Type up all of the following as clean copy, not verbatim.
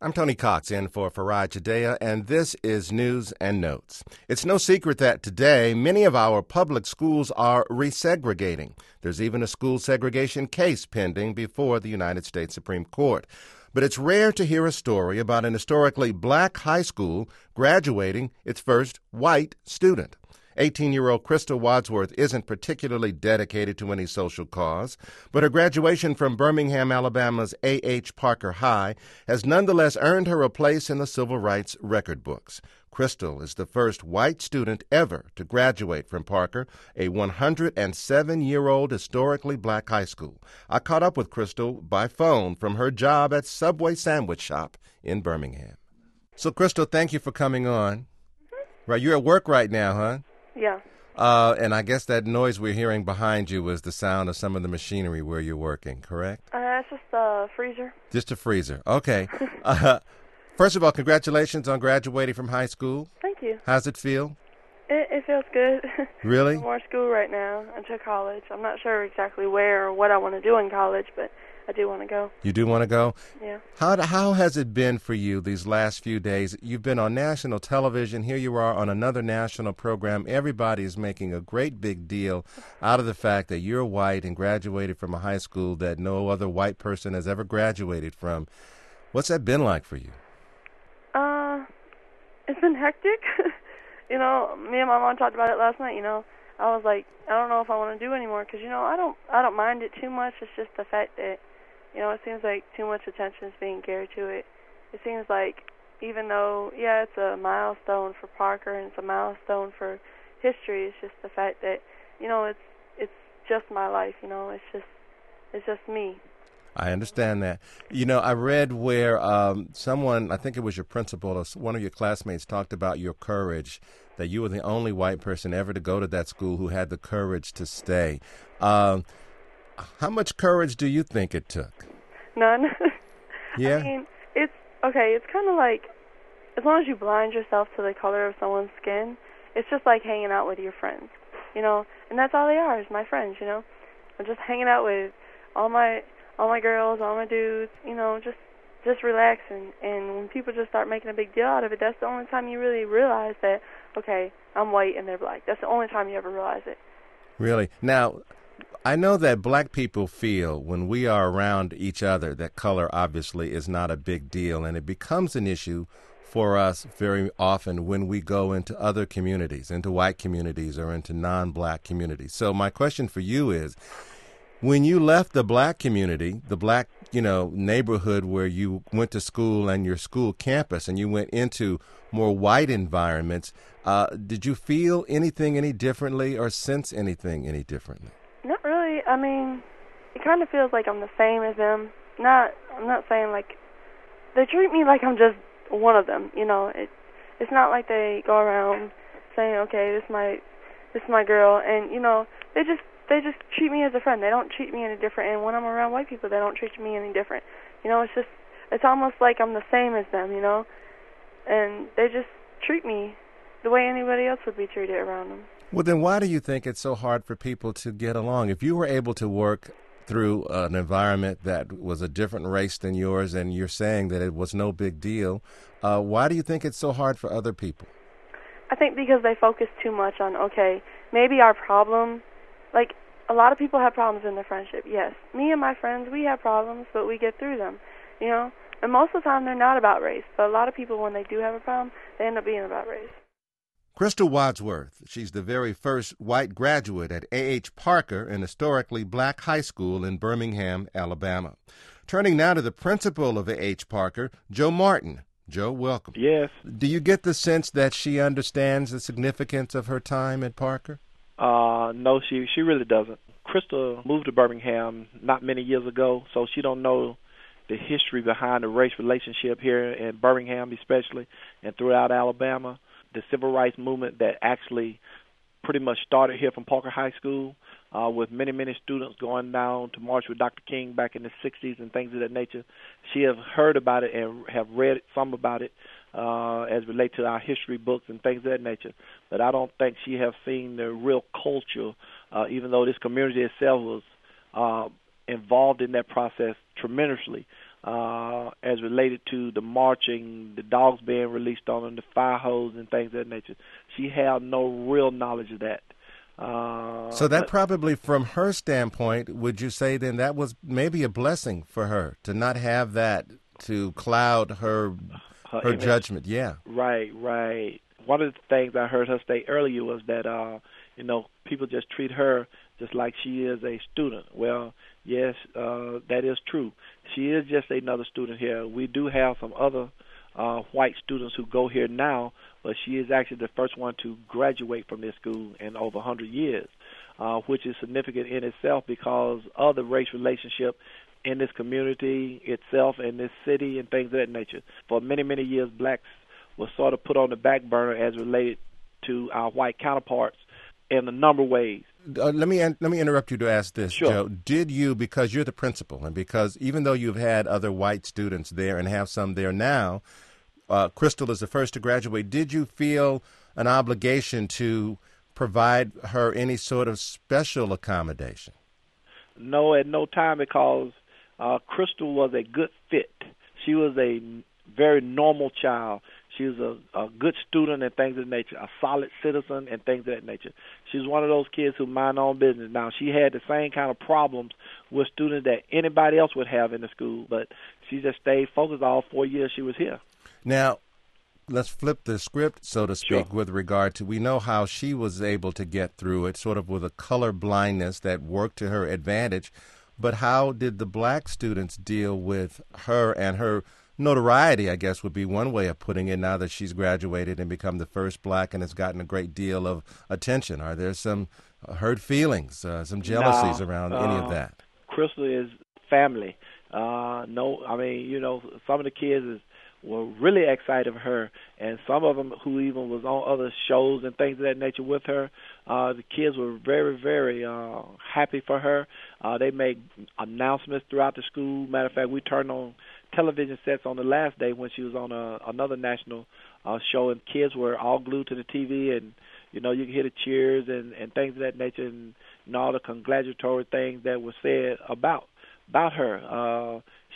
I'm Tony Cox in for Faraj Judea, and this is News and Notes. It's no secret that today many of our public schools are resegregating. There's even a school segregation case pending before the United States Supreme Court. But it's rare to hear a story about an historically black high school graduating its first white student. 18-year-old Crystal Wadsworth isn't particularly dedicated to any social cause, but her graduation from Birmingham, Alabama's A.H. Parker High has nonetheless earned her a place in the civil rights record books. Crystal is the first white student ever to graduate from Parker, a 107-year-old historically black high school. I caught up with Crystal by phone from her job at Subway Sandwich Shop in Birmingham. So, Crystal, thank you for coming on. Right, you're at work right now, huh? Yeah. And I guess that noise we're hearing behind you is the sound of some of the machinery where you're working, correct? It's just a freezer. Just a freezer. Okay. First of all, congratulations on graduating from high school. Thank you. How's it feel? It feels good. Really? More school right now until college. I'm not sure exactly where or what I want to do in college, but I do want to go. You do want to go? Yeah. How has it been for you these last few days? You've been on national television. Here you are on another national program. Everybody is making a great big deal out of the fact that you're white and graduated from a high school that no other white person has ever graduated from. What's that been like for you? It's been hectic. Me and my mom talked about it last night. I was like, I don't know if I want to do anymore because I don't mind it too much. It's just the fact that it seems like too much attention is being geared to it. It seems like even though it's a milestone for Parker and it's a milestone for history, it's just the fact that it's just my life. It's just me. I understand that. I read where someone, I think it was your principal or one of your classmates, talked about your courage, that you were the only white person ever to go to that school who had the courage to stay. How much courage do you think it took? None. Yeah? I mean, it's kind of like, as long as you blind yourself to the color of someone's skin, it's just like hanging out with your friends, and that's all they are, is my friends, I'm just hanging out with all my girls, all my dudes, just relaxing. And when people just start making a big deal out of it, that's the only time you really realize that, okay, I'm white and they're black. That's the only time you ever realize it. Really? Now, I know that black people feel when we are around each other that color obviously is not a big deal, and it becomes an issue for us very often when we go into other communities, into white communities or into non-black communities. So my question for you is, when you left the black community, the black, neighborhood where you went to school and your school campus, and you went into more white environments, did you feel anything any differently or sense anything any differently? Not really. I mean, it kind of feels like I'm the same as them. I'm not saying like they treat me like I'm just one of them. It's not like they go around saying, okay, this is my girl, and they just treat me as a friend. They don't treat me any different. And when I'm around white people, they don't treat me any different. It's almost like I'm the same as them, and they just treat me the way anybody else would be treated around them. Well, then why do you think it's so hard for people to get along? If you were able to work through an environment that was a different race than yours, and you're saying that it was no big deal, why do you think it's so hard for other people? I think because they focus too much on, okay, maybe our problem, like a lot of people have problems in their friendship, yes. Me and my friends, we have problems, but we get through them, And most of the time they're not about race, but a lot of people, when they do have a problem, they end up being about race. Crystal Wadsworth, she's the very first white graduate at A.H. Parker, an historically black high school in Birmingham, Alabama. Turning now to the principal of A.H. Parker, Joe Martin. Joe, welcome. Yes. Do you get the sense that she understands the significance of her time at Parker? No, she really doesn't. Crystal moved to Birmingham not many years ago, so she don't know the history behind the race relationship here in Birmingham especially and throughout Alabama. The civil rights movement that actually pretty much started here from Parker High School with many, many students going down to march with Dr. King back in the 60s and things of that nature. She has heard about it and have read some about it as relate to our history books and things of that nature. But I don't think she has seen the real culture, even though this community itself was involved in that process tremendously. as related to the marching, the dogs being released on them, the fire hose and things of that nature. She had no real knowledge of that. So that probably, from her standpoint, would you say then that was maybe a blessing for her to not have that to cloud her judgment? Yeah. Right. One of the things I heard her say earlier was that, people just treat her just like she is a student. Well, yes, that is true. She is just another student here. We do have some other white students who go here now, but she is actually the first one to graduate from this school in over 100 years, which is significant in itself because of the race relationship in this community itself, in this city, and things of that nature. For many, many years, blacks were sort of put on the back burner as related to our white counterparts in a number of ways. Let me interrupt you to ask this, Sure. Joe. Did you, because you're the principal, and because even though you've had other white students there and have some there now, Crystal is the first to graduate, did you feel an obligation to provide her any sort of special accommodation? No, at no time, because Crystal was a good fit. She was a very normal child. She was a good student and things of that nature, a solid citizen and things of that nature. She was one of those kids who mind her own business. Now, she had the same kind of problems with students that anybody else would have in the school, but she just stayed focused all 4 years she was here. Now, let's flip the script, so to speak, Sure. with regard to, we know how she was able to get through it, sort of with a color blindness that worked to her advantage, but how did the black students deal with her and her notoriety, I guess, would be one way of putting it, now that she's graduated and become the first black and has gotten a great deal of attention? Are there some hurt feelings, some jealousies around any of that? Crystal is family. Some of the kids were really excited for her, and some of them who even was on other shows and things of that nature with her. The kids were very, very happy for her. They made announcements throughout the school. Matter of fact, we turned on television sets on the last day when she was on another national show, and kids were all glued to the TV, and you could hear the cheers and things of that nature, and all the congratulatory things that were said about her.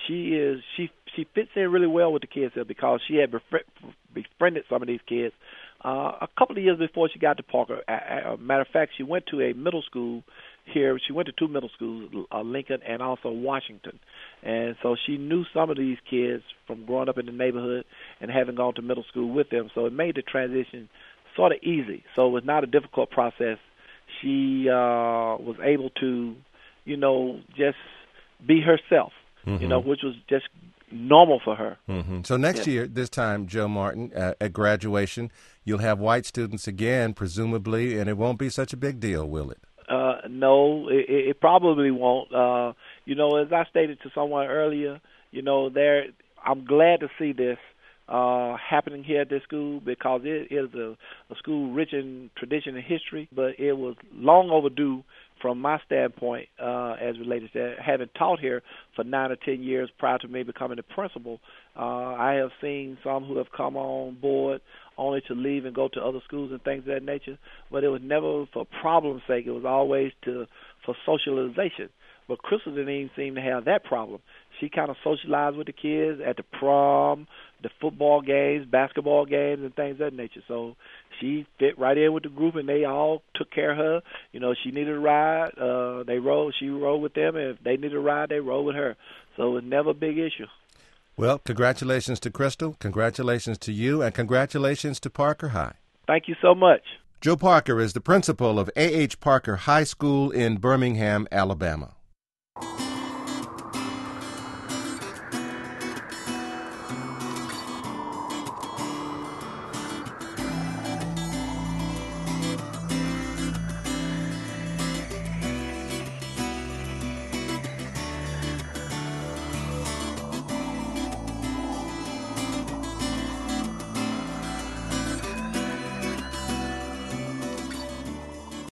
She fits in really well with the kids here because she had befriended some of these kids a couple of years before she got to Parker. Matter of fact, she went to a middle school here. She went to two middle schools, Lincoln and also Washington. And so she knew some of these kids from growing up in the neighborhood and having gone to middle school with them. So it made the transition sort of easy. So it was not a difficult process. She was able to, just be herself, which was just normal for her. Mm-hmm. So next year, this time, Joe Martin, at graduation, you'll have white students again, presumably, and it won't be such a big deal, will it? No, it probably won't. As I stated to someone earlier, I'm glad to see this happening here at this school because it is a school rich in tradition and history, but it was long overdue from my standpoint as related to having taught here for 9 or 10 years prior to me becoming the principal. I have seen some who have come on board only to leave and go to other schools and things of that nature, but it was never for problem's sake. It was always for socialization. But Crystal didn't even seem to have that problem. She kind of socialized with the kids at the prom, the football games, basketball games, and things of that nature. So she fit right in with the group, and they all took care of her. She needed a ride. She rode with them, and if they needed a ride, they rode with her. So it was never a big issue. Well, congratulations to Crystal, congratulations to you, and congratulations to Parker High. Thank you so much. Joe Parker is the principal of A.H. Parker High School in Birmingham, Alabama.